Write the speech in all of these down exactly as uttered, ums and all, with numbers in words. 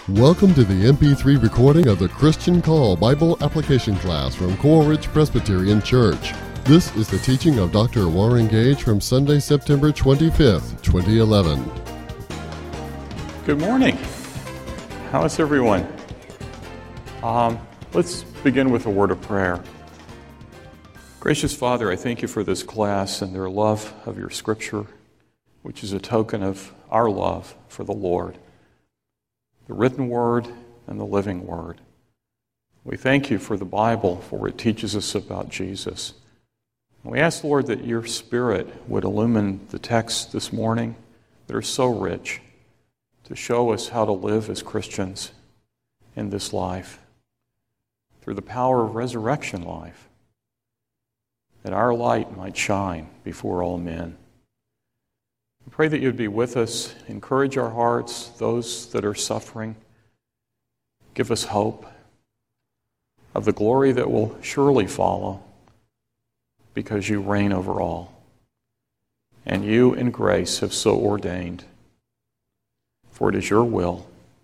Welcome to the M P three recording of the Christian Call Bible Application Class from Coral Ridge Presbyterian Church. This is the teaching of Doctor Warren Gage from Sunday, September twenty-fifth, twenty eleven. Good morning. How is everyone? Um, let's begin with a word of prayer. Gracious Father, I thank you for this class and their love of your Scripture, which is a token of our love for the Lord, the written Word and the living Word. We thank you for the Bible, for it teaches us about Jesus. We ask, Lord, that your Spirit would illumine the texts this morning that are so rich to show us how to live as Christians in this life through the power of resurrection life, that our light might shine before all men. We pray that you'd be with us, encourage our hearts, those that are suffering. Give us hope of the glory that will surely follow, because you reign over all. And you in grace have so ordained, for it is your will.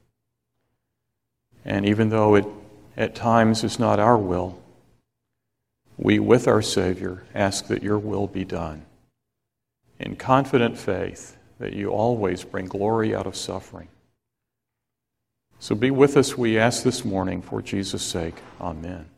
And even though it at times is not our will, we with our Savior ask that your will be done, in confident faith that you always bring glory out of suffering. So be with us, we ask this morning, for Jesus' sake. Amen.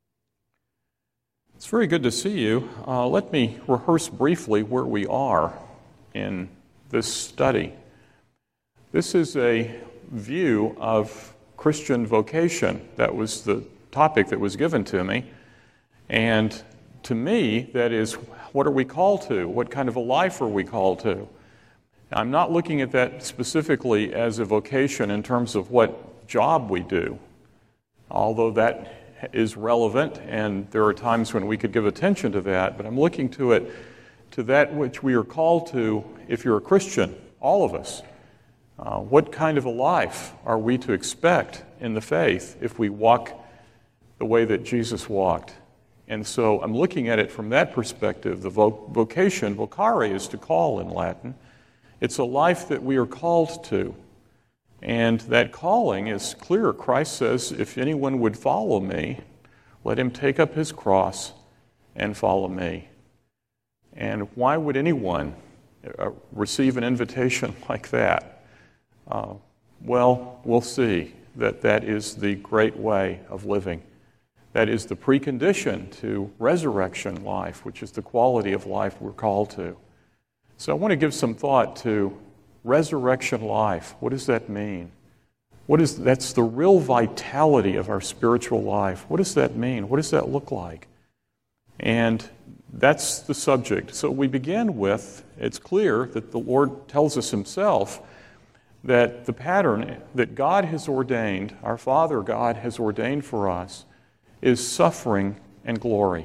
It's very good to see you. Uh, let me rehearse briefly where we are in this study. This is a view of Christian vocation. That was the topic that was given to me. And to me, that is, what are we called to? What kind of a life are we called to? I'm not looking at that specifically as a vocation in terms of what job we do, although that is relevant, and there are times when we could give attention to that, but I'm looking to it, to that which we are called to if you're a Christian, all of us. Uh, what kind of a life are we to expect in the faith if we walk the way that Jesus walked? And so I'm looking at it from that perspective. The vo- vocation, vocare, is to call in Latin. It's a life that we are called to. And that calling is clear. Christ says, if anyone would follow me, let him take up his cross and follow me. And why would anyone uh, receive an invitation like that? Uh, well, we'll see that that is the great way of living. That is the precondition to resurrection life, which is the quality of life we're called to. So I want to give some thought to resurrection life. What does that mean? What is that's the real vitality of our spiritual life. What does that mean? What does that look like? And that's the subject. So we begin with, it's clear that the Lord tells us himself that the pattern that God has ordained, our Father God has ordained for us, is suffering and glory.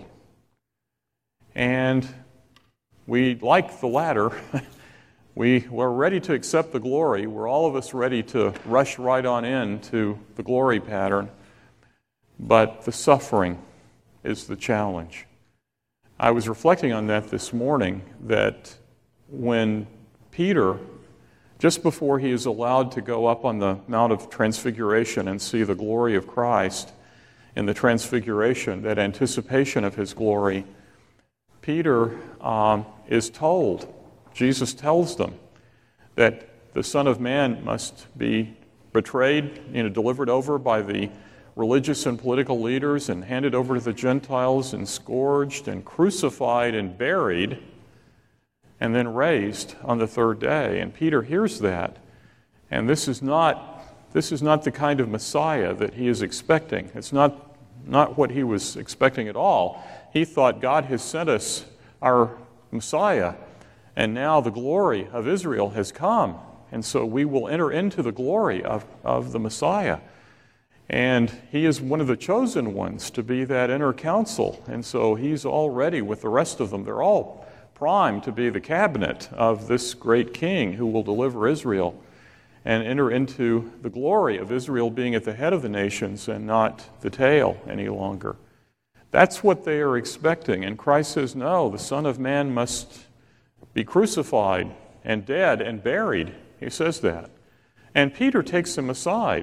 And we like the latter. we, we're ready to accept the glory. We're all of us ready to rush right on into the glory pattern. But the suffering is the challenge. I was reflecting on that this morning, that when Peter, just before he is allowed to go up on the Mount of Transfiguration and see the glory of Christ, in the Transfiguration, that anticipation of his glory, Peter um, is told, Jesus tells them, that the Son of Man must be betrayed, you know, delivered over by the religious and political leaders and handed over to the Gentiles and scourged and crucified and buried and then raised on the third day. And Peter hears that, and this is not This is not the kind of Messiah that he is expecting. It's not, not what he was expecting at all. He thought, God has sent us our Messiah, and now the glory of Israel has come, and so we will enter into the glory of, of the Messiah. And he is one of the chosen ones to be that inner council, and so he's all ready with the rest of them. They're all primed to be the cabinet of this great king who will deliver Israel and enter into the glory of Israel being at the head of the nations and not the tail any longer. That's what they are expecting. And Christ says, no, the Son of Man must be crucified and dead and buried. He says that. And Peter takes him aside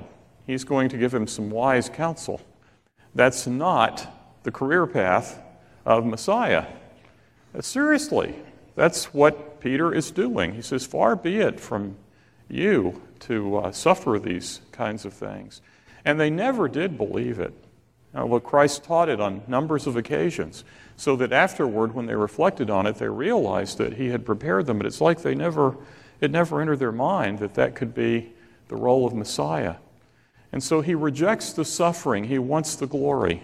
He's going to give him some wise counsel. That's not the career path of Messiah. Seriously, that's what Peter is doing. He says, far be it from you to uh, suffer these kinds of things. And they never did believe it. Now, look, Christ taught it on numbers of occasions, so that afterward, when they reflected on it, they realized that he had prepared them. But it's like they never, it never entered their mind that that could be the role of Messiah. And so he rejects the suffering. He wants the glory.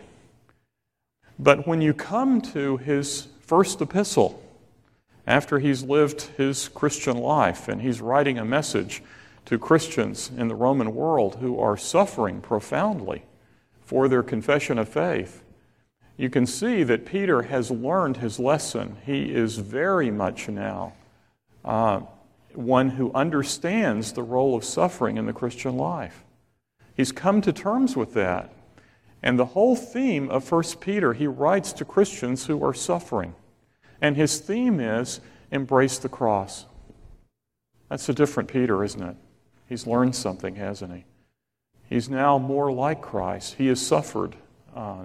But when you come to his first epistle, after he's lived his Christian life, and he's writing a message to Christians in the Roman world who are suffering profoundly for their confession of faith, you can see that Peter has learned his lesson. He is very much now uh, one who understands the role of suffering in the Christian life. He's come to terms with that. And the whole theme of First Peter, he writes to Christians who are suffering. And his theme is, embrace the cross. That's a different Peter, isn't it? He's learned something, hasn't he? He's now more like Christ. He has suffered uh,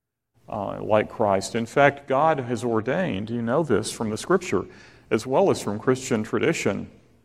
uh, like Christ. In fact, God has ordained, you know this from the Scripture, as well as from Christian tradition.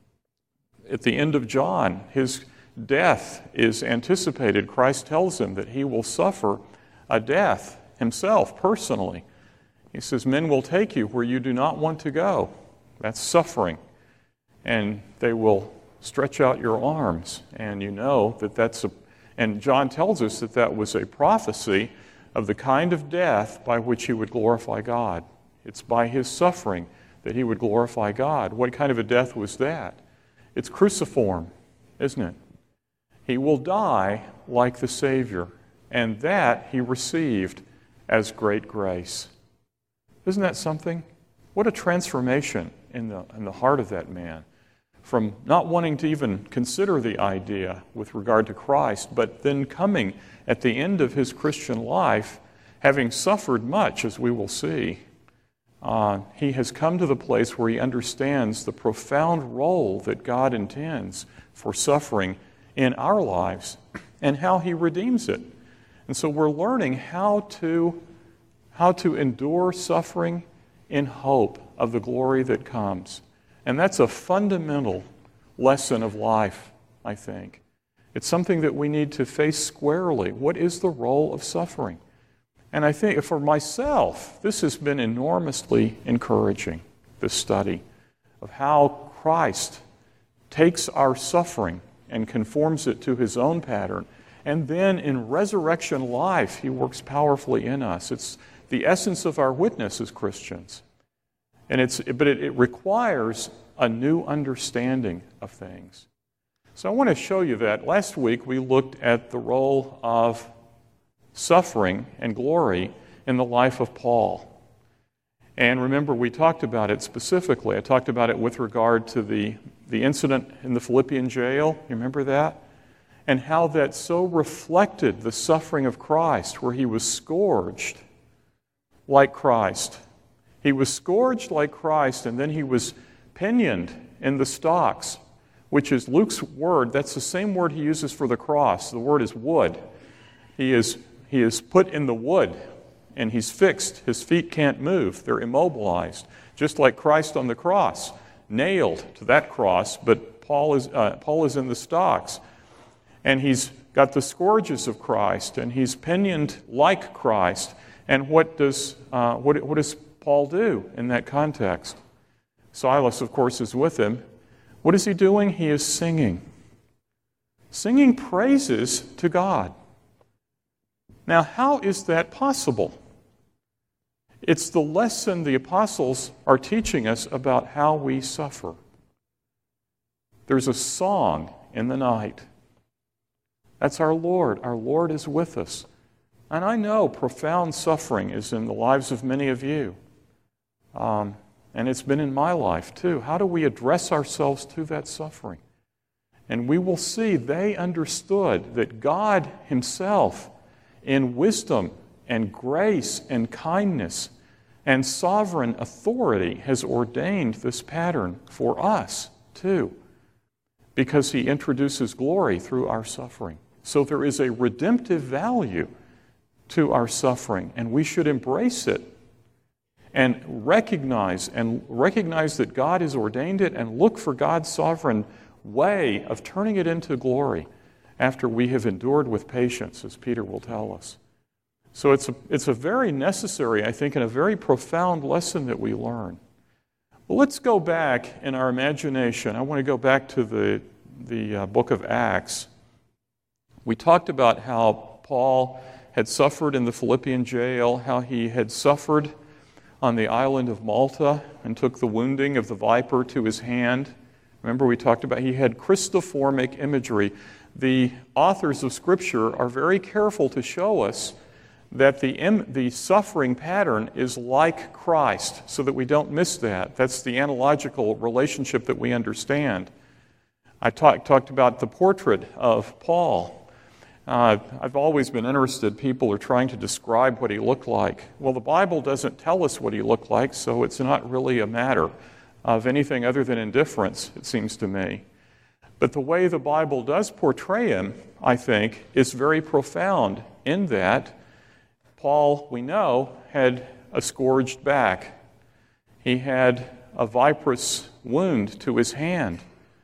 At the end of John, his death is anticipated. Christ tells him that he will suffer a death himself, personally. He says, men will take you where you do not want to go. That's suffering. And they will stretch out your arms. And you know that that's a... And John tells us that that was a prophecy of the kind of death by which he would glorify God. It's by his suffering that he would glorify God. What kind of a death was that? It's cruciform, isn't it? He will die like the Savior, and that he received as great grace. Isn't that something? What a transformation in the, in the heart of that man. From not wanting to even consider the idea with regard to Christ, but then coming at the end of his Christian life, having suffered much, as we will see, uh, he has come to the place where he understands the profound role that God intends for suffering in our lives and how he redeems it. And so we're learning how to, how to endure suffering in hope of the glory that comes. And that's a fundamental lesson of life, I think. It's something that we need to face squarely. What is the role of suffering? And I think for myself, this has been enormously encouraging, this study of how Christ takes our suffering and conforms it to his own pattern. And then in resurrection life, he works powerfully in us. It's the essence of our witness as Christians. And it's, but it, it requires a new understanding of things. So I want to show you that. Last week we looked at the role of suffering and glory in the life of Paul. And remember, we talked about it specifically. I talked about it with regard to the, the incident in the Philippian jail. You remember that? And how that so reflected the suffering of Christ, where he was scourged like Christ. He was scourged like Christ, and then he was pinioned in the stocks, which is Luke's word. That's the same word he uses for the cross. The word is wood. He is, he is put in the wood, and he's fixed. His feet can't move. They're immobilized, just like Christ on the cross, nailed to that cross, but Paul is, uh, Paul is in the stocks. And he's got the scourges of Christ, and he's pinioned like Christ. And what does, uh, what, what does Paul do in that context? Silas, of course, is with him. What is he doing? He is singing. Singing praises to God. Now, how is that possible? It's the lesson the apostles are teaching us about how we suffer. There's a song in the night. That's our Lord. Our Lord is with us. And I know profound suffering is in the lives of many of you. Um, and it's been in my life too. How do we address ourselves to that suffering? And we will see they understood that God himself, in wisdom and grace and kindness and sovereign authority, has ordained this pattern for us too, because he introduces glory through our suffering. So there is a redemptive value to our suffering, and we should embrace it and recognize and recognize that God has ordained it and look for God's sovereign way of turning it into glory after we have endured with patience, as Peter will tell us. So it's a, it's a very necessary, I think, and a very profound lesson that we learn. Well, let's go back in our imagination. I want to go back to the, the uh, book of Acts. We talked about how Paul had suffered in the Philippian jail, how he had suffered on the island of Malta and took the wounding of the viper to his hand. Remember, we talked about he had Christoformic imagery. The authors of Scripture are very careful to show us that the, im- the suffering pattern is like Christ, so that we don't miss that. That's the analogical relationship that we understand. I talk, talked about the portrait of Paul. Uh, I've always been interested. People are trying to describe what he looked like. Well, the Bible doesn't tell us what he looked like, so it's not really a matter of anything other than indifference, it seems to me. But the way the Bible does portray him, I think, is very profound in that Paul, we know, had a scourged back. He had a viperous wound to his hand.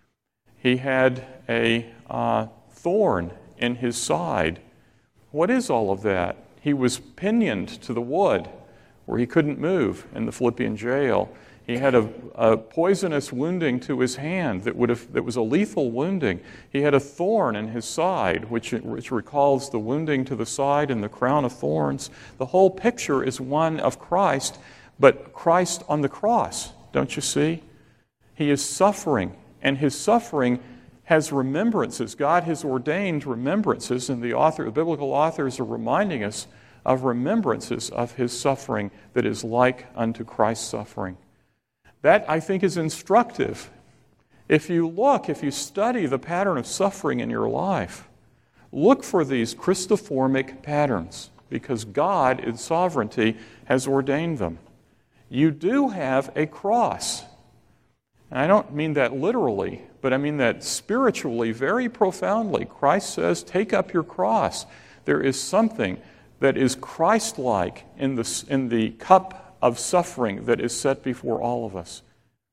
He had a uh, thorn in his side. What is all of that? He was pinioned to the wood where he couldn't move in the Philippian jail. He had a, a poisonous wounding to his hand that would have that was a lethal wounding. He had a thorn in his side, which, which recalls the wounding to the side and the crown of thorns. The whole picture is one of Christ, but Christ on the cross, don't you see? He is suffering, and his suffering has remembrances. God has ordained remembrances, and the author, the biblical authors are reminding us of remembrances of his suffering that is like unto Christ's suffering. That, I think, is instructive. If you look, if you study the pattern of suffering in your life, look for these Christoformic patterns, because God, in sovereignty, has ordained them. You do have a cross. And I don't mean that literally, but I mean that spiritually, very profoundly. Christ says, take up your cross. There is something that is Christ-like in the, in the cup of suffering that is set before all of us.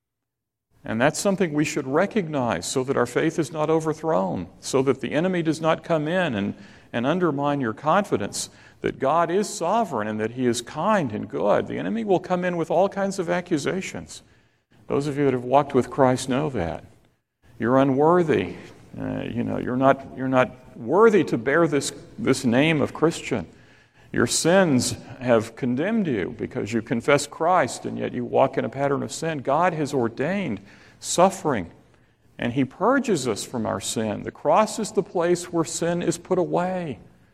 And that's something we should recognize so that our faith is not overthrown, so that the enemy does not come in and, and undermine your confidence that God is sovereign and that he is kind and good. The enemy will come in with all kinds of accusations. Those of you that have walked with Christ know that. You're unworthy. Uh, you know, you're not, you're not worthy to bear this, this name of Christian. Your sins have condemned you because you confess Christ and yet you walk in a pattern of sin. God has ordained suffering, and he purges us from our sin. The cross is the place where sin is put away.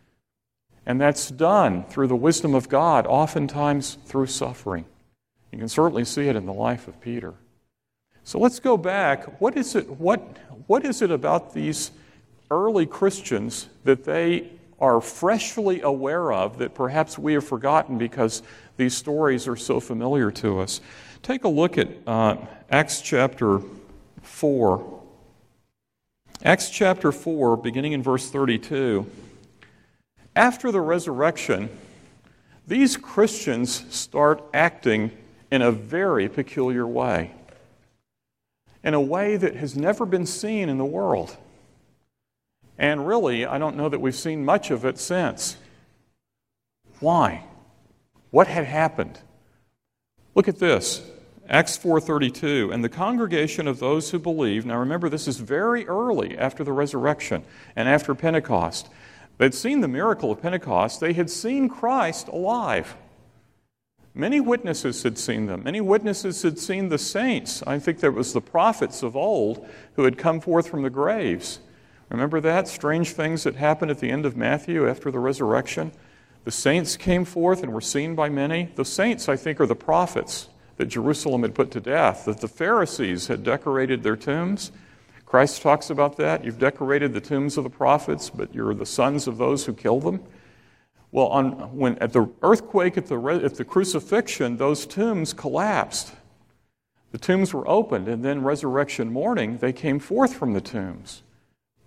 And that's done through the wisdom of God, oftentimes through suffering. You can certainly see it in the life of Peter. So let's go back. What is it, what, what is it about these early Christians that they are freshly aware of that perhaps we have forgotten because these stories are so familiar to us? Take a look at uh, Acts chapter four. Acts chapter four, beginning in verse thirty-two. After the resurrection, these Christians start acting in a very peculiar way, in a way that has never been seen in the world. And really, I don't know that we've seen much of it since. Why? What had happened? Look at this, Acts four thirty-two. And the congregation of those who believe, now remember this is very early after the resurrection and after Pentecost. They'd seen the miracle of Pentecost. They had seen Christ alive. Many witnesses had seen them. Many witnesses had seen the saints. I think there was the prophets of old who had come forth from the graves. Remember that? Strange things that happened at the end of Matthew after the resurrection. The saints came forth and were seen by many. The saints, I think, are the prophets that Jerusalem had put to death, that the Pharisees had decorated their tombs. Christ talks about that. You've decorated the tombs of the prophets, but you're the sons of those who killed them. Well, on, when, at the earthquake, at the, at the crucifixion, those tombs collapsed. The tombs were opened, and then resurrection morning, they came forth from the tombs.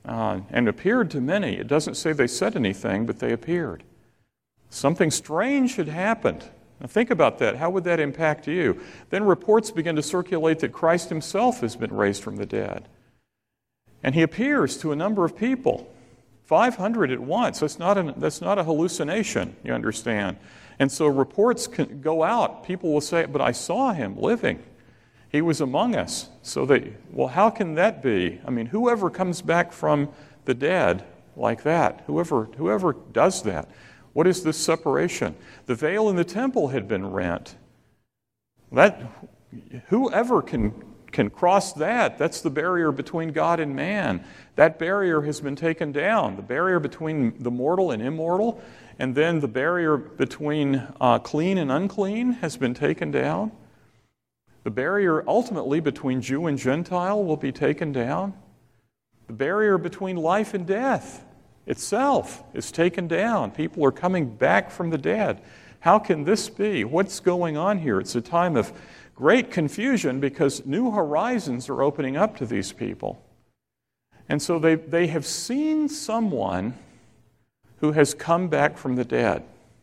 uh, and appeared to many. It doesn't say they said anything, but they appeared. Something strange had happened. Now think about that. How would that impact you? Then reports begin to circulate that Christ himself has been raised from the dead. And he appears to a number of people. five hundred at once. That's not, an, that's not a hallucination, you understand. And so reports can go out. People will say, but I saw him living. He was among us. So they, well, how can that be? I mean, whoever comes back from the dead like that, whoever, whoever does that, what is this separation? The veil in the temple had been rent. That, whoever can, can cross that, that's the barrier between God and man. That barrier has been taken down. The barrier between the mortal and immortal, and then the barrier between uh, clean and unclean has been taken down. The barrier ultimately between Jew and Gentile will be taken down. The barrier between life and death itself is taken down. People are coming back from the dead. How can this be? What's going on here? It's a time of great confusion because new horizons are opening up to these people. And so they, they have seen someone who has come back from the dead.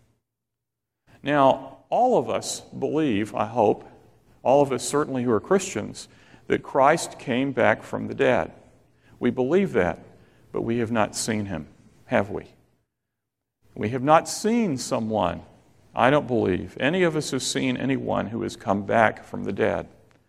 Now, all of us believe, I hope, all of us certainly who are Christians, that Christ came back from the dead. We believe that, but we have not seen him, have we? We have not seen someone, I don't believe, any of us have seen anyone who has come back from the dead.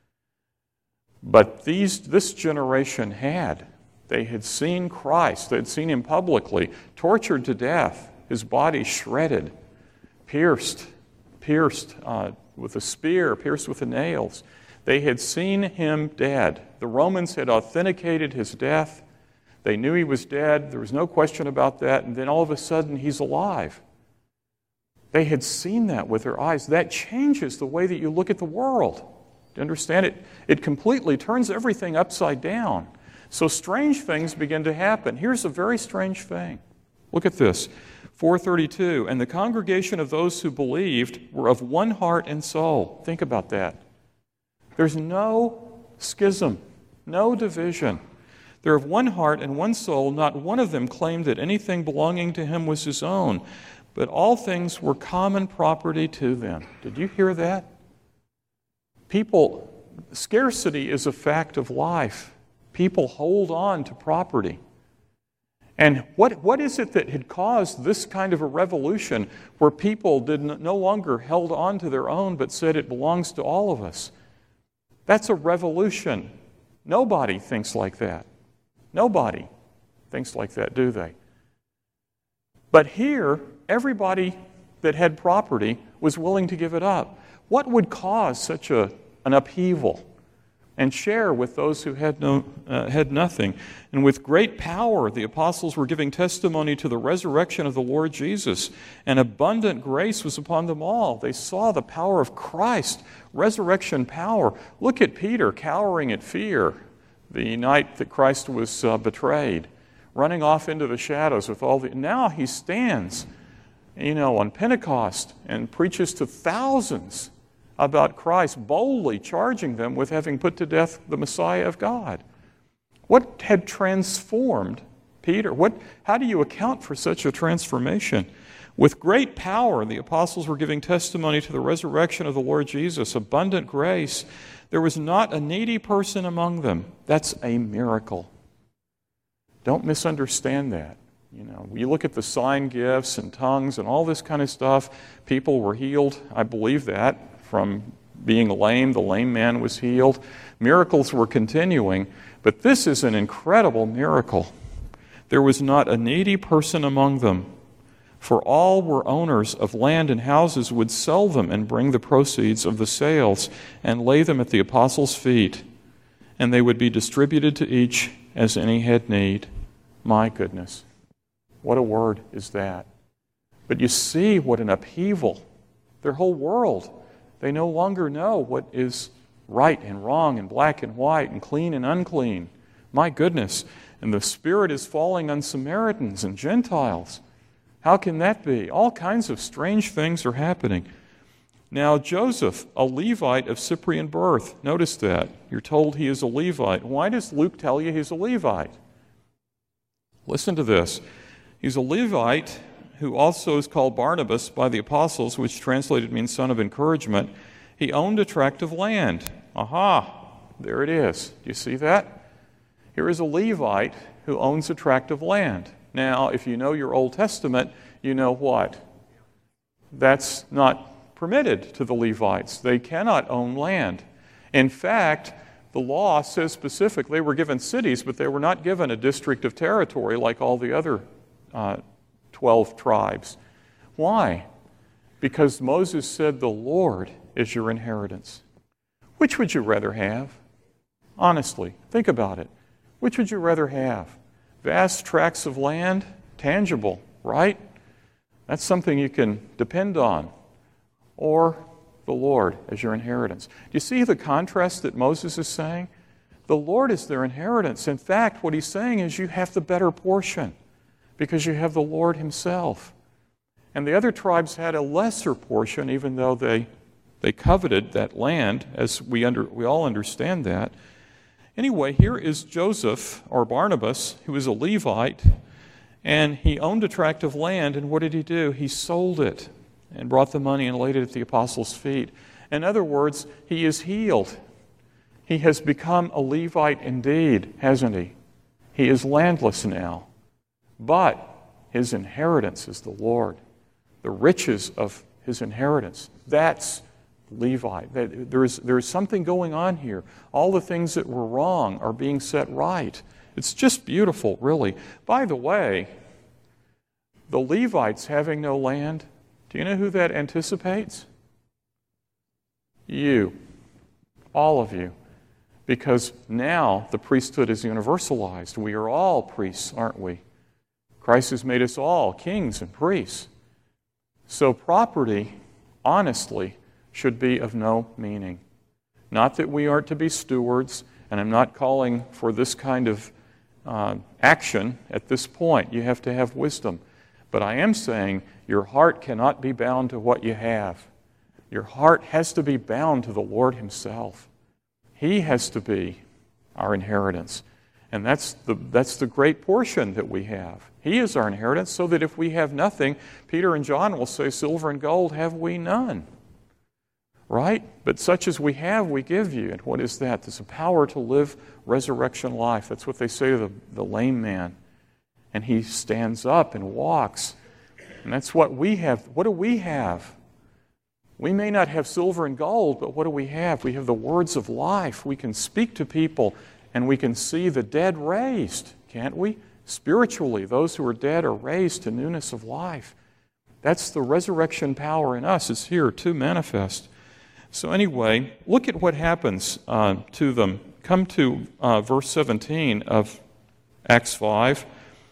But these, this generation had. They had seen Christ. They had seen him publicly, tortured to death, his body shredded, pierced, pierced uh, with a spear, pierced with the nails. They had seen him dead. The Romans had authenticated his death. They knew he was dead. There was no question about that. And then all of a sudden, he's alive. They had seen that with their eyes. That changes the way that you look at the world. Do you understand it? It completely turns everything upside down. So strange things begin to happen. Here's a very strange thing. Look at this. four thirty-two, and the congregation of those who believed were of one heart and soul. Think about that. There's no schism, no division. They're of one heart and one soul. Not one of them claimed that anything belonging to him was his own, but all things were common property to them. Did you hear that? People, scarcity is a fact of life. People hold on to property. And what, what is it that had caused this kind of a revolution where people did no longer held on to their own but said it belongs to all of us? That's a revolution. Nobody thinks like that. Nobody thinks like that, do they? But here, everybody that had property was willing to give it up. What would cause such a, an upheaval? And share with those who had no uh, had nothing. And with great power, the apostles were giving testimony to the resurrection of the Lord Jesus, and abundant grace was upon them all. They saw the power of Christ, resurrection power. Look at Peter cowering at fear the night that Christ was uh, betrayed, running off into the shadows with all the... Now he stands, you know, on Pentecost and preaches to thousands about Christ, boldly charging them with having put to death the Messiah of God. What had transformed Peter? What, how do you account for such a transformation? With great power, the apostles were giving testimony to the resurrection of the Lord Jesus, abundant grace. There was not a needy person among them. That's a miracle. Don't misunderstand that. You know, you look at the sign gifts and tongues and all this kind of stuff. People were healed. I believe that. From being lame, the lame man was healed. Miracles were continuing, but this is an incredible miracle. There was not a needy person among them, for all were owners of land and houses, would sell them and bring the proceeds of the sales and lay them at the apostles' feet, and they would be distributed to each as any had need. My goodness, what a word is that. But you see what an upheaval. Their whole world. They no longer know what is right and wrong and black and white and clean and unclean. My goodness. And the Spirit is falling on Samaritans and Gentiles. How can that be? All kinds of strange things are happening. Now, Joseph, a Levite of Cyprian birth. Notice that. You're told he is a Levite. Why does Luke tell you he's a Levite? Listen to this. He's a Levite who also is called Barnabas by the apostles, which translated means son of encouragement. He owned a tract of land. Aha, there it is. Do you see that? Here is a Levite who owns a tract of land. Now, if you know your Old Testament, you know what? That's not permitted to the Levites. They cannot own land. In fact, the law says specifically they were given cities, but they were not given a district of territory like all the other uh, twelve tribes. Why? Because Moses said the Lord is your inheritance. Which would you rather have? Honestly, think about it. Which would you rather have? Vast tracts of land, tangible, right? That's something you can depend on. Or the Lord as your inheritance. Do you see the contrast that Moses is saying? The Lord is their inheritance. In fact, what he's saying is you have the better portion because you have the Lord himself. And the other tribes had a lesser portion, even though they they coveted that land, as we under we all understand that. Anyway, here is Joseph, or Barnabas, who is a Levite, and he owned a tract of land, and what did he do? He sold it and brought the money and laid it at the apostles' feet. In other words, he is healed. He has become a Levite indeed, hasn't he? He is landless now. But his inheritance is the Lord. The riches of his inheritance, that's Levi. There is, there is something going on here. All the things that were wrong are being set right. It's just beautiful, really. By the way, the Levites having no land, do you know who that anticipates? You. All of you. Because now the priesthood is universalized. We are all priests, aren't we? Christ has made us all kings and priests. So property, honestly, should be of no meaning. Not that we aren't to be stewards, and I'm not calling for this kind of uh, action at this point. You have to have wisdom. But I am saying your heart cannot be bound to what you have. Your heart has to be bound to the Lord himself. He has to be our inheritance. And that's the, that's the great portion that we have. He is our inheritance, so that if we have nothing, Peter and John will say, silver and gold have we none. Right? But such as we have, we give you. And what is that? There's a power to live resurrection life. That's what they say to the, the lame man. And he stands up and walks. And that's what we have. What do we have? We may not have silver and gold, but what do we have? We have the words of life. We can speak to people, and we can see the dead raised, can't we? Spiritually, those who are dead are raised to newness of life. That's the resurrection power in us. It's here to manifest. So anyway, look at what happens uh, to them. Come to uh, verse seventeen of Acts five.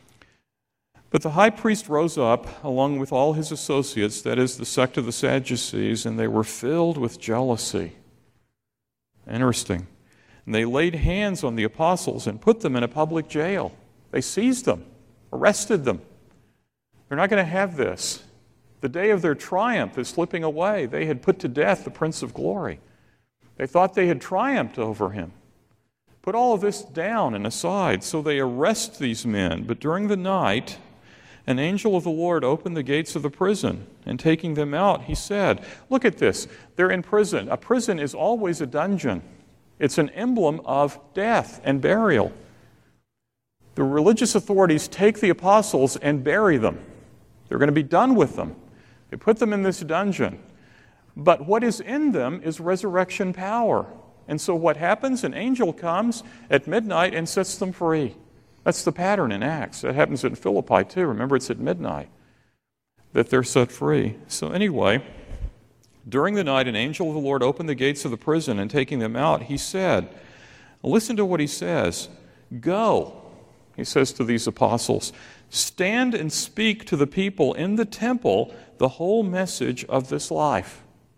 But the high priest rose up, along with all his associates, that is, the sect of the Sadducees, and they were filled with jealousy. Interesting. And they laid hands on the apostles and put them in a public jail. They seized them, arrested them. They're not going to have this. The day of their triumph is slipping away. They had put to death the Prince of Glory. They thought they had triumphed over him. Put all of this down and aside. So they arrest these men. But during the night, an angel of the Lord opened the gates of the prison, and taking them out, he said, look at this. They're in prison. A prison is always a dungeon. It's an emblem of death and burial. The religious authorities take the apostles and bury them. They're going to be done with them. They put them in this dungeon. But what is in them is resurrection power. And so what happens? An angel comes at midnight and sets them free. That's the pattern in Acts. That happens in Philippi too. Remember, it's at midnight that they're set free. So anyway, during the night, an angel of the Lord opened the gates of the prison, and taking them out, he said, listen to what he says, go, he says to these apostles, stand and speak to the people in the temple the whole message of this life.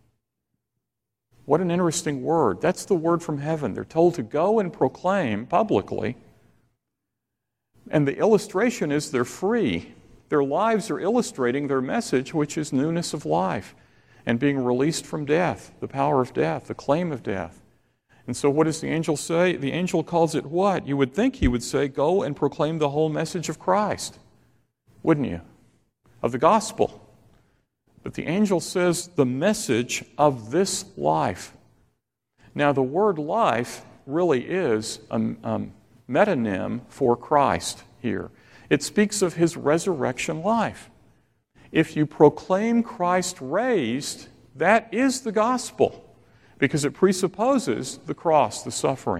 What an interesting word. That's the word from heaven. They're told to go and proclaim publicly. And the illustration is they're free. Their lives are illustrating their message, which is newness of life and being released from death, the power of death, the claim of death. And so what does the angel say? The angel calls it what? You would think he would say, go and proclaim the whole message of Christ, wouldn't you? Of the gospel. But the angel says the message of this life. Now the word life really is a, a metonym for Christ here. It speaks of his resurrection life. If you proclaim Christ raised, that is the gospel, because it presupposes the cross, the suffering.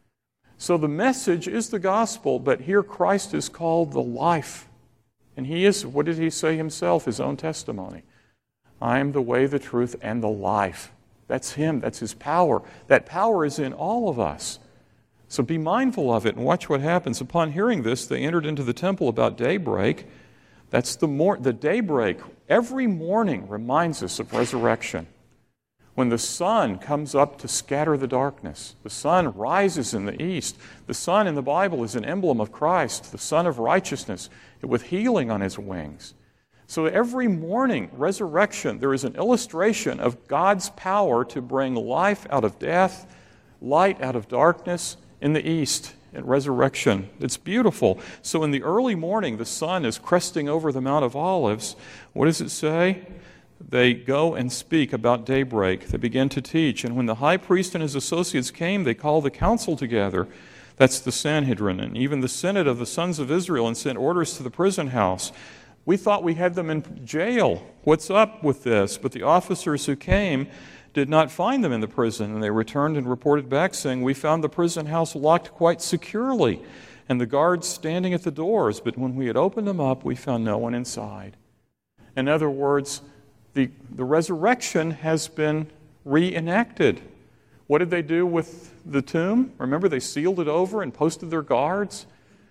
So the message is the gospel, but here Christ is called the life. And he is, what did he say himself, his own testimony? I am the way, the truth, and the life. That's him, that's his power. That power is in all of us. So be mindful of it and watch what happens. Upon hearing this, they entered into the temple about daybreak. That's the mor- the daybreak. Every morning reminds us of resurrection. When the sun comes up to scatter the darkness, the sun rises in the east. The sun in the Bible is an emblem of Christ, the Son of righteousness, with healing on his wings. So every morning, resurrection, there is an illustration of God's power to bring life out of death, light out of darkness in the east, and resurrection. It's beautiful. So in the early morning, the sun is cresting over the Mount of Olives. What does it say? They go and speak about daybreak. They begin to teach. And when the high priest and his associates came, they called the council together. That's the Sanhedrin, and even the Senate of the sons of Israel, and sent orders to the prison house. We thought we had them in jail. What's up with this? But the officers who came did not find them in the prison, and they returned and reported back, saying, we found the prison house locked quite securely, and the guards standing at the doors. But when we had opened them up, we found no one inside. In other words, the, the resurrection has been reenacted. What did they do with the tomb? Remember, they sealed it over and posted their guards?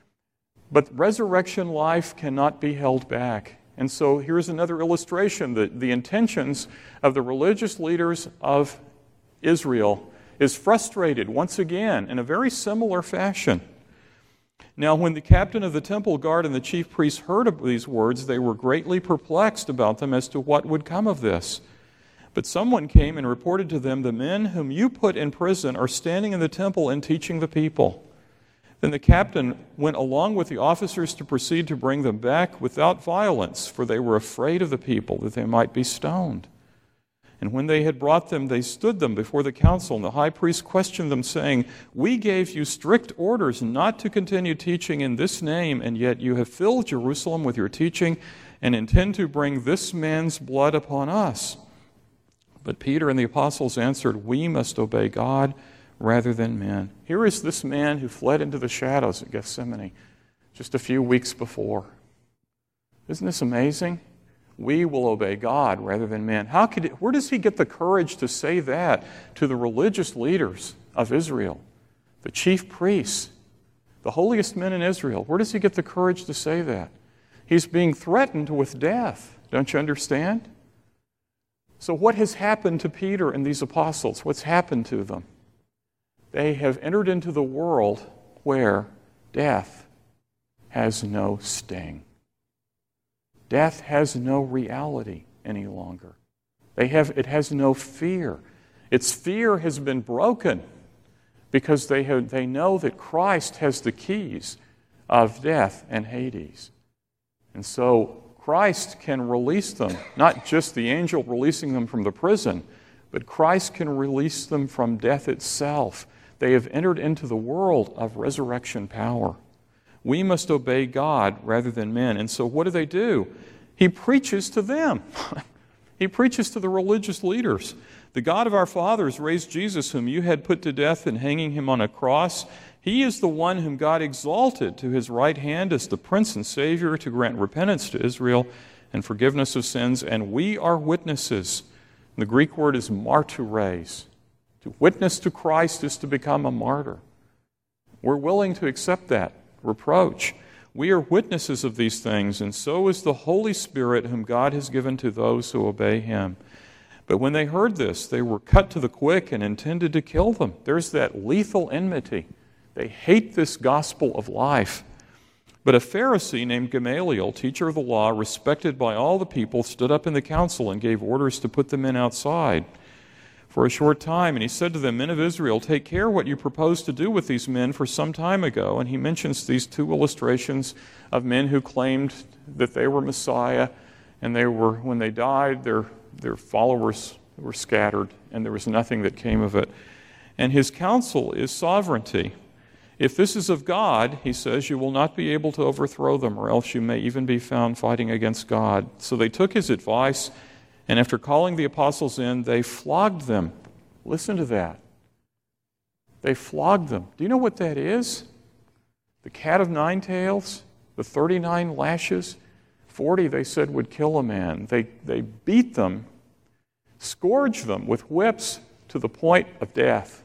But resurrection life cannot be held back. And so here's another illustration that the intentions of the religious leaders of Israel is frustrated once again in a very similar fashion. Now, when the captain of the temple guard and the chief priests heard of these words, they were greatly perplexed about them as to what would come of this. But someone came and reported to them, the men whom you put in prison are standing in the temple and teaching the people. Then the captain went along with the officers to proceed to bring them back without violence, for they were afraid of the people, that they might be stoned. And when they had brought them, they stood them before the council, and the high priest questioned them, saying, we gave you strict orders not to continue teaching in this name, and yet you have filled Jerusalem with your teaching, and intend to bring this man's blood upon us. But Peter and the apostles answered, we must obey God rather than men. Here is this man who fled into the shadows at Gethsemane just a few weeks before. Isn't this amazing? We will obey God rather than men. How could it, where does he get the courage to say that to the religious leaders of Israel, the chief priests, the holiest men in Israel? Where does he get the courage to say that? He's being threatened with death. Don't you understand? So what has happened to Peter and these apostles? What's happened to them? They have entered into the world where death has no sting. Death has no reality any longer. They have, it has no fear. Its fear has been broken because they, have, they know that Christ has the keys of death and Hades. And so Christ can release them, not just the angel releasing them from the prison, but Christ can release them from death itself. They have entered into the world of resurrection power. We must obey God rather than men. And so what do they do? He preaches to them. He preaches to the religious leaders. The God of our fathers raised Jesus, whom you had put to death in hanging him on a cross. He is the one whom God exalted to his right hand as the Prince and Savior to grant repentance to Israel and forgiveness of sins. And we are witnesses. The Greek word is martyres. To witness to Christ is to become a martyr. We're willing to accept that reproach. We are witnesses of these things, and so is the Holy Spirit whom God has given to those who obey him. But when they heard this, they were cut to the quick and intended to kill them. There's that lethal enmity. They hate this gospel of life. But a Pharisee named Gamaliel, teacher of the law, respected by all the people, stood up in the council and gave orders to put the men outside. for a short time. And he said to them, Men of Israel, take care what you propose to do with these men for some time ago. And he mentions these two illustrations of men who claimed that they were Messiah, and they were, when they died, their, their followers were scattered, and there was nothing that came of it. And his counsel is sovereignty. If this is of God, he says, you will not be able to overthrow them, or else you may even be found fighting against God. So they took his advice, and after calling the apostles in, they flogged them. Listen to that. They flogged them. Do you know what that is? The cat of nine tails, the thirty-nine lashes, forty they said would kill a man. They, they beat them, scourged them with whips to the point of death.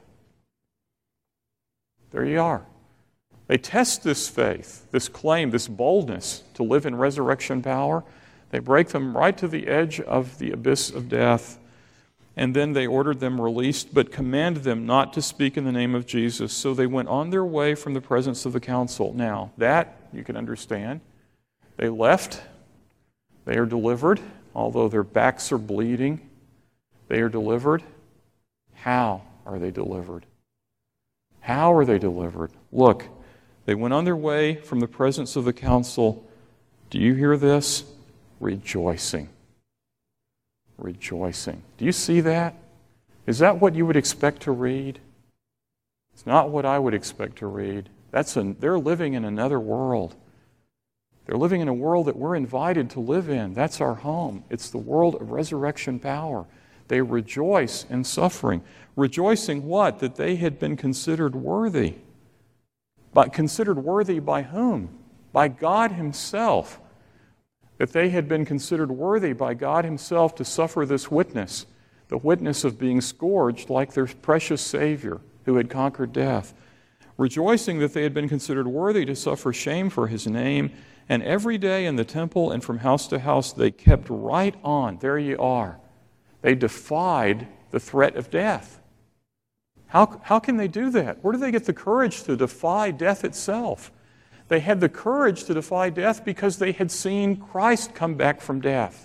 There you are. They test this faith, this claim, this boldness to live in resurrection power. They break them right to the edge of the abyss of death, and then they ordered them released, but commanded them not to speak in the name of Jesus. So they went on their way from the presence of the council. Now, that you can understand. They left. They are delivered, although their backs are bleeding. They are delivered. How are they delivered? How are they delivered? Look, they went on their way from the presence of the council. Do you hear this? Rejoicing. Rejoicing. Do you see that? Is that what you would expect to read? It's not what I would expect to read. That's a, they're living in another world. They're living in a world that we're invited to live in. That's our home. It's the world of resurrection power. They rejoice in suffering. Rejoicing what? That they had been considered worthy. But considered worthy by whom? By God Himself. That they had been considered worthy by God Himself to suffer this witness, the witness of being scourged like their precious Savior who had conquered death. Rejoicing that they had been considered worthy to suffer shame for His name, and every day in the temple and from house to house they kept right on. There you are. They defied the threat of death. How, how can they do that? Where do they get the courage to defy death itself? They had the courage to defy death because they had seen Christ come back from death.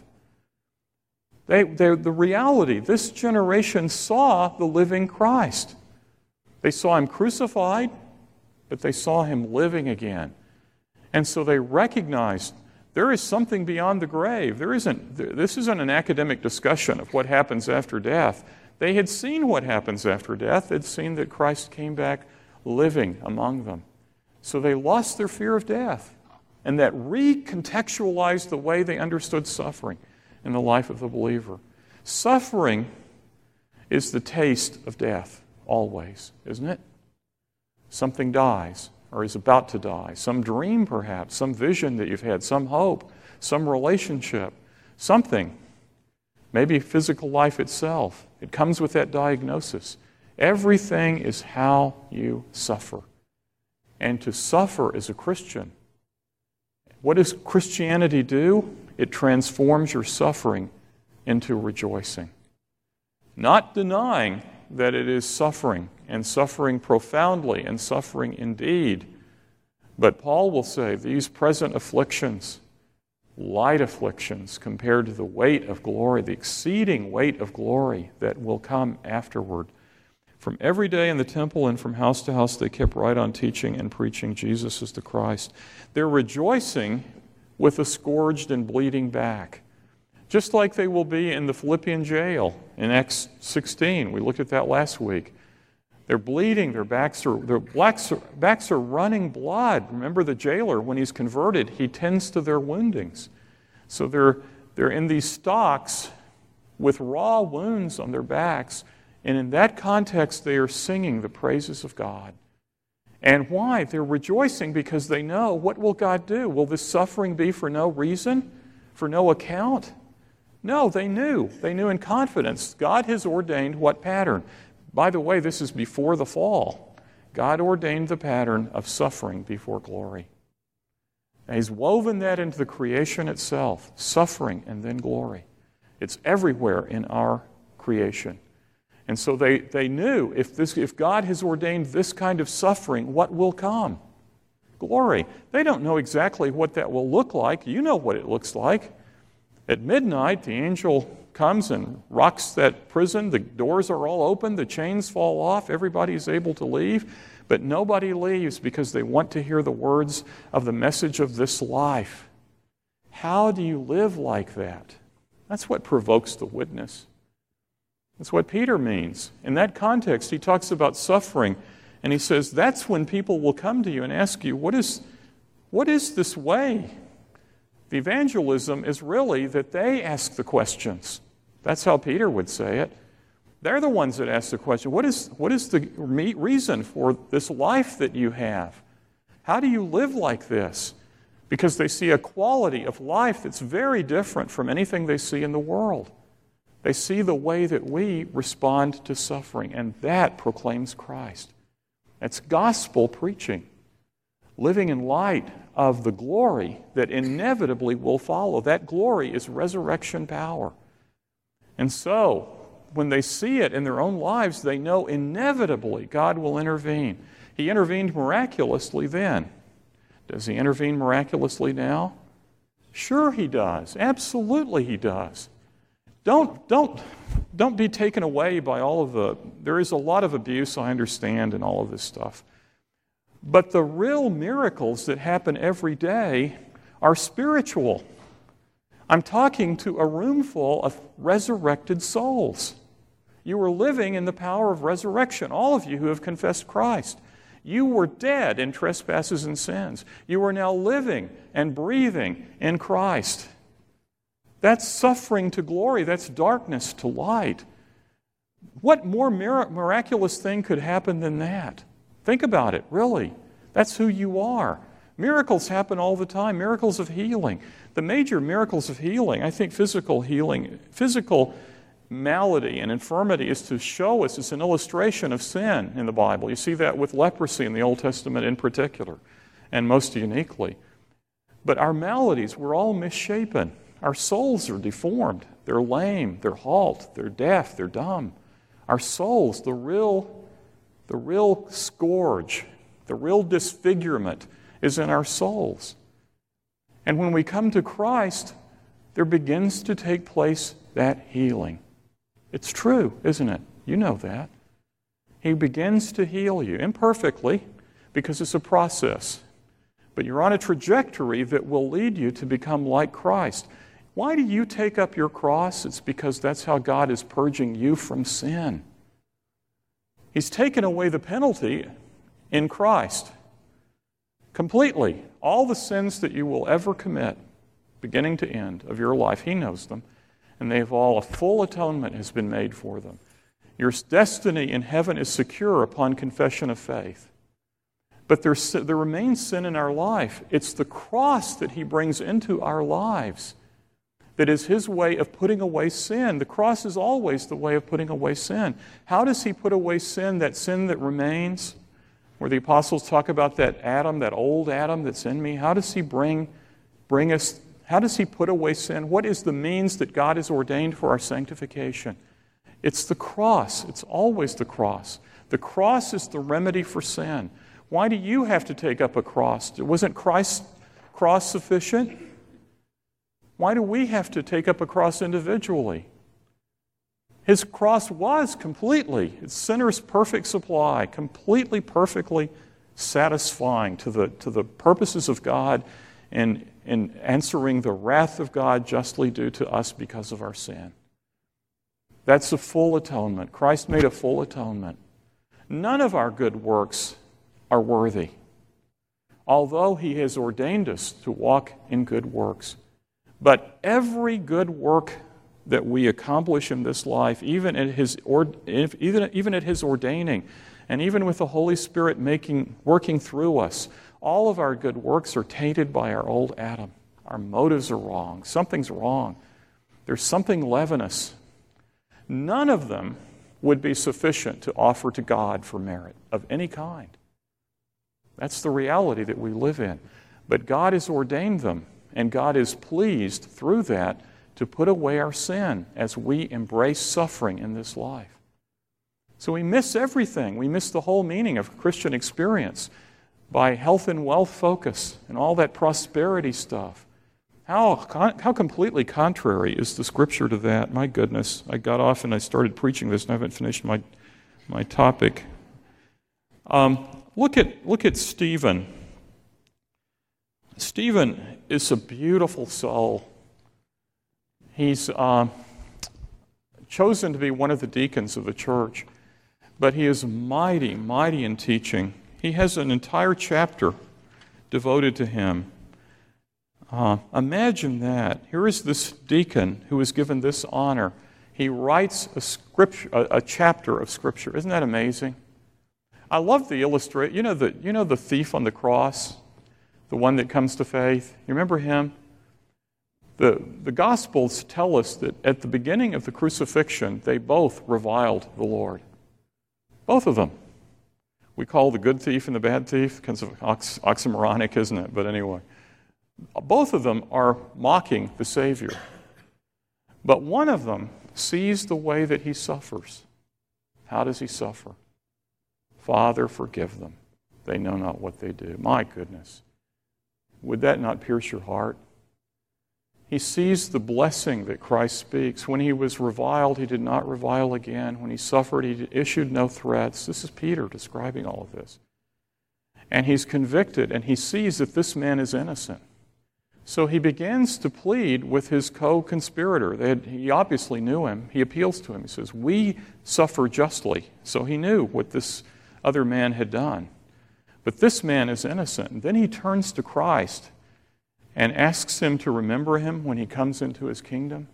They, they, the reality, this generation saw the living Christ. They saw Him crucified, but they saw Him living again. And so they recognized there is something beyond the grave. There isn't, this isn't an academic discussion of what happens after death. They had seen what happens after death. They'd seen that Christ came back living among them. So they lost their fear of death. And that recontextualized the way they understood suffering in the life of the believer. Suffering is the taste of death, always, isn't it? Something dies or is about to die. Some dream, perhaps, some vision that you've had, some hope, some relationship, something. Maybe physical life itself. It comes with that diagnosis. Everything is how you suffer. And to suffer as a Christian, what does Christianity do? It transforms your suffering into rejoicing. Not denying that it is suffering, and suffering profoundly, and suffering indeed. But Paul will say these present afflictions, light afflictions compared to the weight of glory, the exceeding weight of glory that will come afterward. From every day in the temple and from house to house, they kept right on teaching and preaching Jesus as the Christ. They're rejoicing with a scourged and bleeding back, just like they will be in the Philippian jail in Acts sixteen. We looked at that last week. They're bleeding, their backs are, their backs are, backs are running blood. Remember the jailer, when he's converted, he tends to their woundings. So they're, they're in these stocks with raw wounds on their backs. And in that context, they are singing the praises of God. And why? They're rejoicing because they know, what will God do? Will this suffering be for no reason? For no account? No, they knew. They knew in confidence. God has ordained what pattern? By the way, this is before the fall. God ordained the pattern of suffering before glory. And He's woven that into the creation itself, suffering and then glory. It's everywhere in our creation. And so they, they knew, if, this, if God has ordained this kind of suffering, what will come? Glory. They don't know exactly what that will look like. You know what it looks like. At midnight, the angel comes and rocks that prison. The doors are all open. The chains fall off. Everybody is able to leave. But nobody leaves because they want to hear the words of the message of this life. How do you live like that? That's what provokes the witness. That's what Peter means. In that context, he talks about suffering, and he says that's when people will come to you and ask you, what is, what is this way? The evangelism is really that they ask the questions. That's how Peter would say it. They're the ones that ask the question, what is, what is the reason for this life that you have? How do you live like this? Because they see a quality of life that's very different from anything they see in the world. They see the way that we respond to suffering, and that proclaims Christ. That's gospel preaching, living in light of the glory that inevitably will follow. That glory is resurrection power. And so, when they see it in their own lives, they know inevitably God will intervene. He intervened miraculously then. Does He intervene miraculously now? Sure He does. Absolutely He does. Don't, don't, don't be taken away by all of the... There is a lot of abuse, I understand, in all of this stuff. But the real miracles that happen every day are spiritual. I'm talking to a room full of resurrected souls. You are living in the power of resurrection, all of you who have confessed Christ. You were dead in trespasses and sins. You are now living and breathing in Christ. That's suffering to glory. That's darkness to light. What more mir- miraculous thing could happen than that? Think about it, really. That's who you are. Miracles happen all the time, miracles of healing. The major miracles of healing, I think physical healing, physical malady and infirmity is to show us, it's an illustration of sin in the Bible. You see that with leprosy in the Old Testament in particular, and most uniquely. But our maladies, we're all misshapen. Our souls are deformed. They're lame, they're halt, they're deaf, they're dumb. Our souls, the real, the real scourge, the real disfigurement is in our souls. And when we come to Christ, there begins to take place that healing. It's true, isn't it? You know that. He begins to heal you, imperfectly, because it's a process. But you're on a trajectory that will lead you to become like Christ. Why do you take up your cross? It's because that's how God is purging you from sin. He's taken away the penalty in Christ completely. All the sins that you will ever commit, beginning to end, of your life, He knows them. And they have all, a full atonement has been made for them. Your destiny in heaven is secure upon confession of faith. But there, there remains sin in our life. It's the cross that He brings into our lives that is His way of putting away sin. The cross is always the way of putting away sin. How does He put away sin, that sin that remains? Where the apostles talk about that Adam, that old Adam that's in me. How does He bring, bring us, how does He put away sin? What is the means that God has ordained for our sanctification? It's the cross. It's always the cross. The cross is the remedy for sin. Why do you have to take up a cross? Wasn't Christ's cross sufficient? Why do we have to take up a cross individually? His cross was completely, it's sinner's perfect supply, completely, perfectly satisfying to the, to the purposes of God and in answering the wrath of God justly due to us because of our sin. That's a full atonement. Christ made a full atonement. None of our good works are worthy, although He has ordained us to walk in good works. But every good work that we accomplish in this life, even at His even, even at His ordaining, and even with the Holy Spirit making working through us, all of our good works are tainted by our old Adam. Our motives are wrong. Something's wrong. There's something leavenous. None of them would be sufficient to offer to God for merit of any kind. That's the reality that we live in. But God has ordained them, and God is pleased through that to put away our sin as we embrace suffering in this life. So we miss everything. We miss the whole meaning of Christian experience by health and wealth focus and all that prosperity stuff. How, how completely contrary is the Scripture to that? My goodness, I got off and I started preaching this and I haven't finished my, my topic. Um, look at, look at Stephen. Stephen is a beautiful soul. He's uh, chosen to be one of the deacons of the church, but he is mighty, mighty in teaching. He has an entire chapter devoted to him. Uh, imagine that. Here is this deacon who is given this honor. He writes a scripture, a, a chapter of Scripture. Isn't that amazing? I love the illustration. You know the you know the thief on the cross, the one that comes to faith. You remember him? The the Gospels tell us that at the beginning of the crucifixion, they both reviled the Lord. Both of them. We call the good thief and the bad thief, kind of ox, oxymoronic, isn't it? But anyway. Both of them are mocking the Savior. But one of them sees the way that he suffers. How does he suffer? Father, forgive them. They know not what they do. My goodness. Would that not pierce your heart? He sees the blessing that Christ speaks. When he was reviled, he did not revile again. When he suffered, he issued no threats. This is Peter describing all of this. And he's convicted, and he sees that this man is innocent. So he begins to plead with his co-conspirator. They had, he obviously knew him. He appeals to him. He says, we suffer justly. So he knew what this other man had done. But this man is innocent. And then he turns to Christ and asks him to remember him when he comes into his kingdom.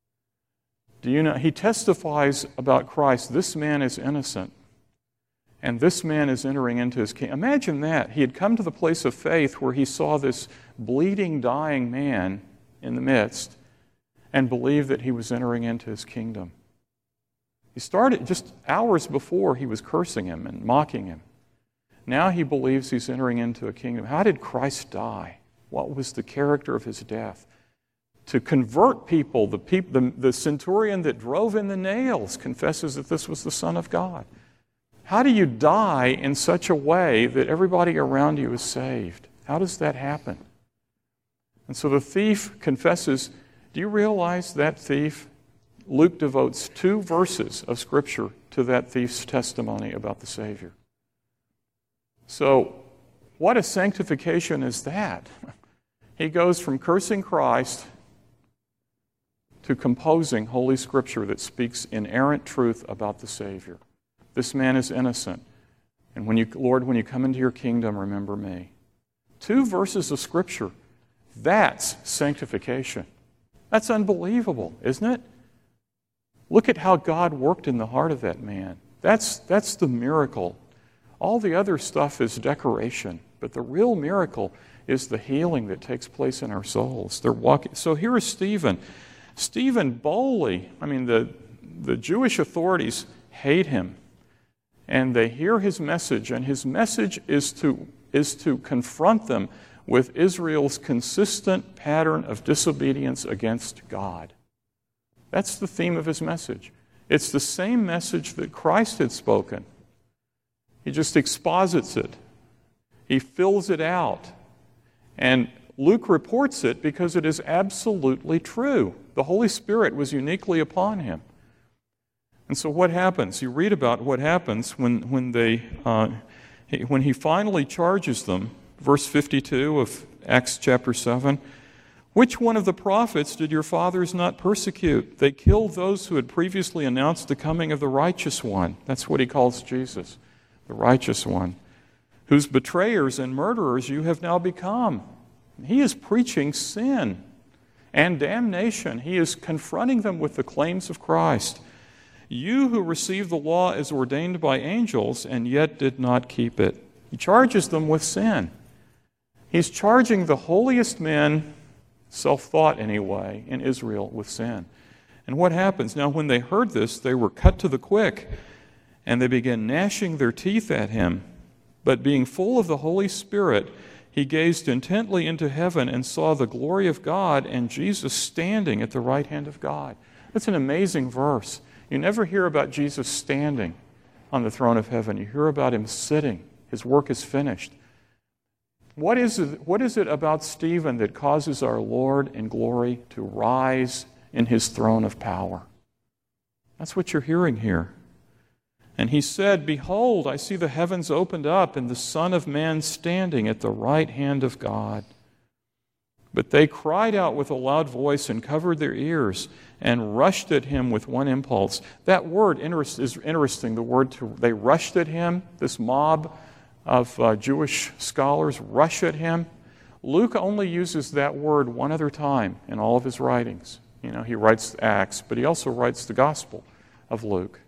Do you know, he testifies about Christ, this man is innocent. And this man is entering into his kingdom. Imagine that. He had come to the place of faith where he saw this bleeding, dying man in the midst and believed that he was entering into his kingdom. He started just hours before, he was cursing him and mocking him. Now he believes he's entering into a kingdom. How did Christ die? What was the character of his death? To convert people, the, peop- the, the centurion that drove in the nails confesses that this was the Son of God. How do you die in such a way that everybody around you is saved? How does that happen? And so the thief confesses. Do you realize that thief? Luke devotes two verses of Scripture to that thief's testimony about the Savior. So, what a sanctification is that? He goes from cursing Christ to composing Holy Scripture that speaks inerrant truth about the Savior. This man is innocent. And when you, Lord, when you come into your kingdom, remember me. Two verses of Scripture. That's sanctification. That's unbelievable, isn't it? Look at how God worked in the heart of that man. That's, that's the miracle. All the other stuff is decoration, but the real miracle is the healing that takes place in our souls. They're walking. So here is Stephen. Stephen boldly, I mean, the, the Jewish authorities hate him. And they hear his message, and his message is to, is to confront them with Israel's consistent pattern of disobedience against God. That's the theme of his message. It's the same message that Christ had spoken. He just exposits it. He fills it out. And Luke reports it because it is absolutely true. The Holy Spirit was uniquely upon him. And so what happens? You read about what happens when, when, they, uh, he, when he finally charges them. Verse fifty-two of Acts chapter seven. Which one of the prophets did your fathers not persecute? They killed those who had previously announced the coming of the righteous one. That's what he calls Jesus, the righteous one, whose betrayers and murderers you have now become. He is preaching sin and damnation. He is confronting them with the claims of Christ. You who received the law as ordained by angels and yet did not keep it. He charges them with sin. He's charging the holiest men, self-thought anyway, in Israel with sin. And what happens? Now when they heard this, they were cut to the quick, and they began gnashing their teeth at him. But being full of the Holy Spirit, he gazed intently into heaven and saw the glory of God and Jesus standing at the right hand of God. That's an amazing verse. You never hear about Jesus standing on the throne of heaven. You hear about him sitting. His work is finished. What is it, what is it about Stephen that causes our Lord in glory to rise in his throne of power? That's what you're hearing here. And he said, "Behold, I see the heavens opened up and the Son of Man standing at the right hand of God." But they cried out with a loud voice and covered their ears and rushed at him with one impulse. That word is interesting, the word to, they rushed at him, this mob of uh, Jewish scholars rush at him. Luke only uses that word one other time in all of his writings. You know, he writes Acts, but he also writes the Gospel of Luke.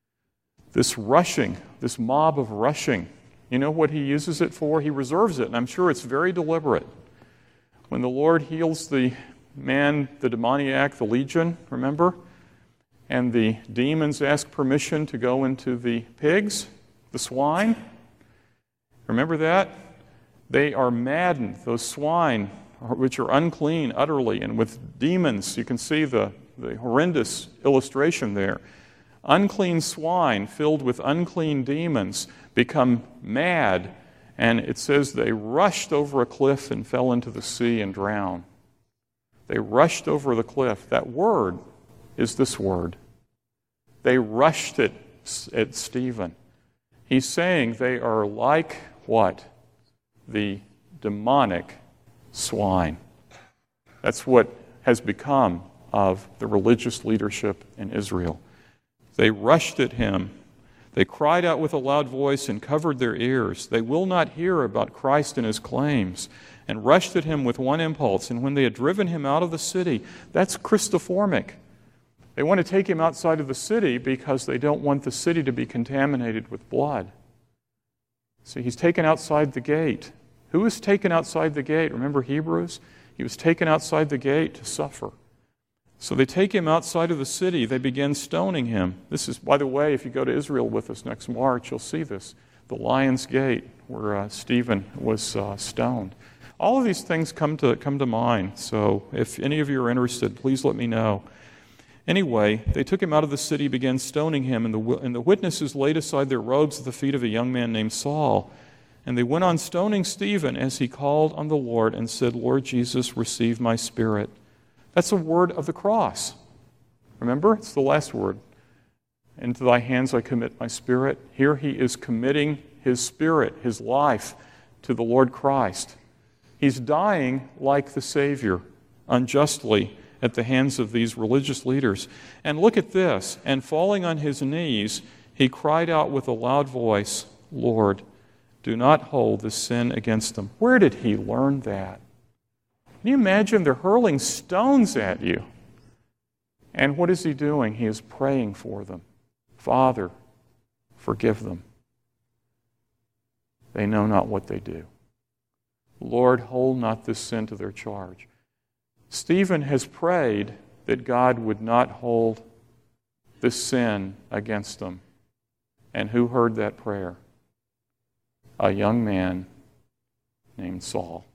This rushing, this mob of rushing, you know what he uses it for? He reserves it, and I'm sure it's very deliberate. When the Lord heals the man, the demoniac, the legion, remember? And the demons ask permission to go into the pigs, the swine. Remember that? They are maddened, those swine, which are unclean utterly, and with demons, you can see the, the horrendous illustration there. Unclean swine filled with unclean demons become mad, and it says they rushed over a cliff and fell into the sea and drowned. They rushed over the cliff. That word is this word. They rushed it at Stephen. He's saying they are like what? The demonic swine. That's what has become of the religious leadership in Israel. They rushed at him. They cried out with a loud voice and covered their ears. They will not hear about Christ and his claims, and rushed at him with one impulse. And when they had driven him out of the city, that's Christoformic. They want to take him outside of the city because they don't want the city to be contaminated with blood. See, he's taken outside the gate. Who was taken outside the gate? Remember Hebrews? He was taken outside the gate to suffer. So they take him outside of the city. They begin stoning him. This is, by the way, if you go to Israel with us next March, you'll see this. The Lion's Gate, where uh, Stephen was uh, stoned. All of these things come to, come to mind. So if any of you are interested, please let me know. Anyway, they took him out of the city, began stoning him, and the, and the witnesses laid aside their robes at the feet of a young man named Saul. And they went on stoning Stephen as he called on the Lord and said, "Lord Jesus, receive my spirit." That's a word of the cross. Remember? It's the last word. "Into thy hands I commit my spirit." Here he is committing his spirit, his life, to the Lord Christ. He's dying like the Savior, unjustly, at the hands of these religious leaders. And look at this. "And falling on his knees, he cried out with a loud voice, 'Lord, do not hold this sin against them.'" Where did he learn that? Can you imagine? They're hurling stones at you. And what is he doing? He is praying for them. "Father, forgive them. They know not what they do. Lord, hold not this sin to their charge." Stephen has prayed that God would not hold this sin against them. And who heard that prayer? A young man named Saul,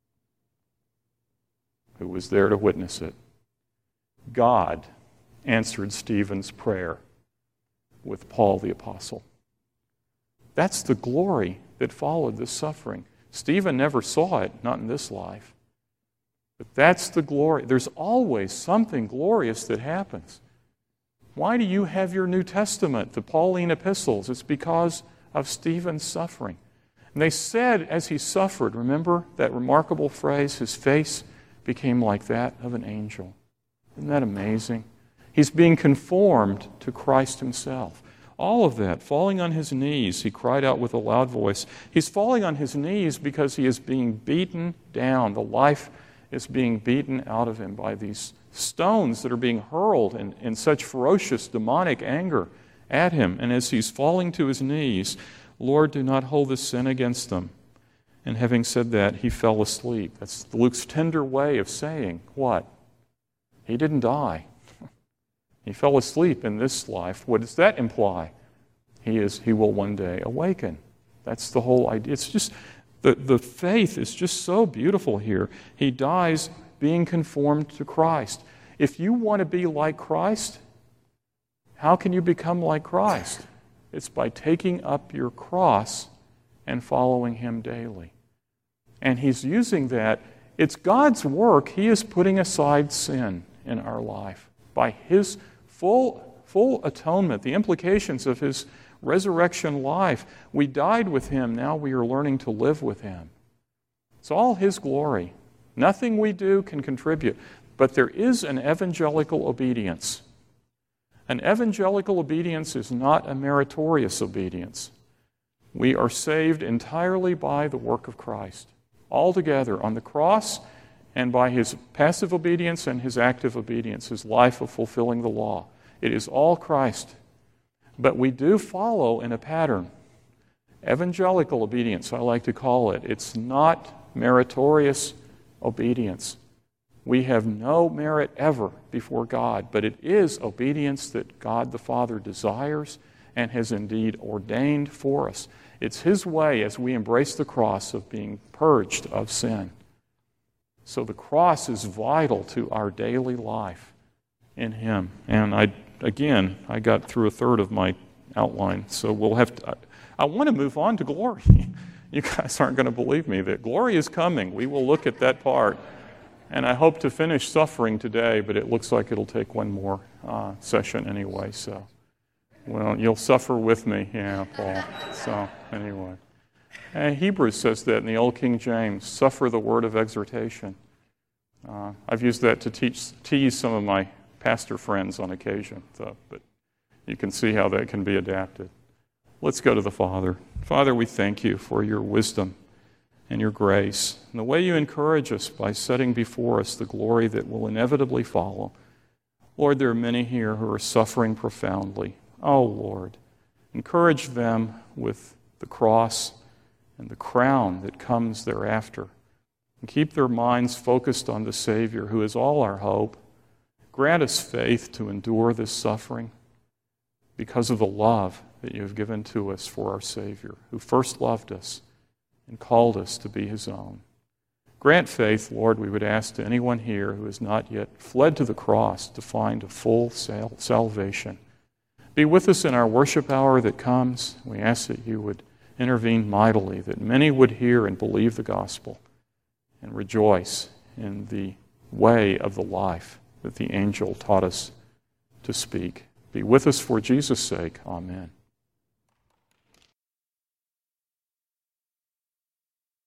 who was there to witness it. God answered Stephen's prayer with Paul the Apostle. That's the glory that followed this suffering. Stephen never saw it, not in this life. But that's the glory. There's always something glorious that happens. Why do you have your New Testament, the Pauline epistles? It's because of Stephen's suffering. And they said as he suffered, remember that remarkable phrase, his face became like that of an angel. Isn't that amazing? He's being conformed to Christ himself. All of that, falling on his knees, he cried out with a loud voice. He's falling on his knees because he is being beaten down. The life is being beaten out of him by these stones that are being hurled in, in such ferocious, demonic anger at him. And as he's falling to his knees, "Lord, do not hold this sin against them." And having said that, he fell asleep. That's Luke's tender way of saying what? He didn't die. He fell asleep in this life. What does that imply? He is. He will one day awaken. That's the whole idea. It's just, the, the faith is just so beautiful here. He dies being conformed to Christ. If you want to be like Christ, how can you become like Christ? It's by taking up your cross and following him daily. And he's using that. It's God's work. He is putting aside sin in our life by his full, full atonement, the implications of his resurrection life. We died with him. Now we are learning to live with him. It's all his glory. Nothing we do can contribute. But there is an evangelical obedience. An evangelical obedience is not a meritorious obedience. We are saved entirely by the work of Christ, altogether on the cross and by his passive obedience and his active obedience, his life of fulfilling the law. It is all Christ. But we do follow in a pattern. Evangelical obedience, I like to call it. It's not meritorious obedience. We have no merit ever before God, but it is obedience that God the Father desires and has indeed ordained for us. It's his way as we embrace the cross of being purged of sin. So the cross is vital to our daily life in him. And I, again, I got through a third of my outline, so we'll have to, I, I want to move on to glory. You guys aren't going to believe me that glory is coming. We will look at that part. And I hope to finish suffering today, but it looks like it'll take one more uh, session anyway. So, well, you'll suffer with me, yeah, Paul. So, anyway. And Hebrews says that in the Old King James, suffer the word of exhortation. Uh, I've used that to teach, tease some of my pastor friends on occasion, so, but you can see how that can be adapted. Let's go to the Father. Father, we thank you for your wisdom and your grace, and the way you encourage us by setting before us the glory that will inevitably follow. Lord, there are many here who are suffering profoundly. Oh, Lord, encourage them with the cross and the crown that comes thereafter, and keep their minds focused on the Savior, who is all our hope. Grant us faith to endure this suffering because of the love that you have given to us for our Savior, who first loved us and called us to be his own. Grant faith, Lord, we would ask to anyone here who has not yet fled to the cross to find a full sal- salvation. Be with us in our worship hour that comes. We ask that you would intervene mightily, that many would hear and believe the gospel and rejoice in the way of the life that the angel taught us to speak. Be with us for Jesus' sake. Amen.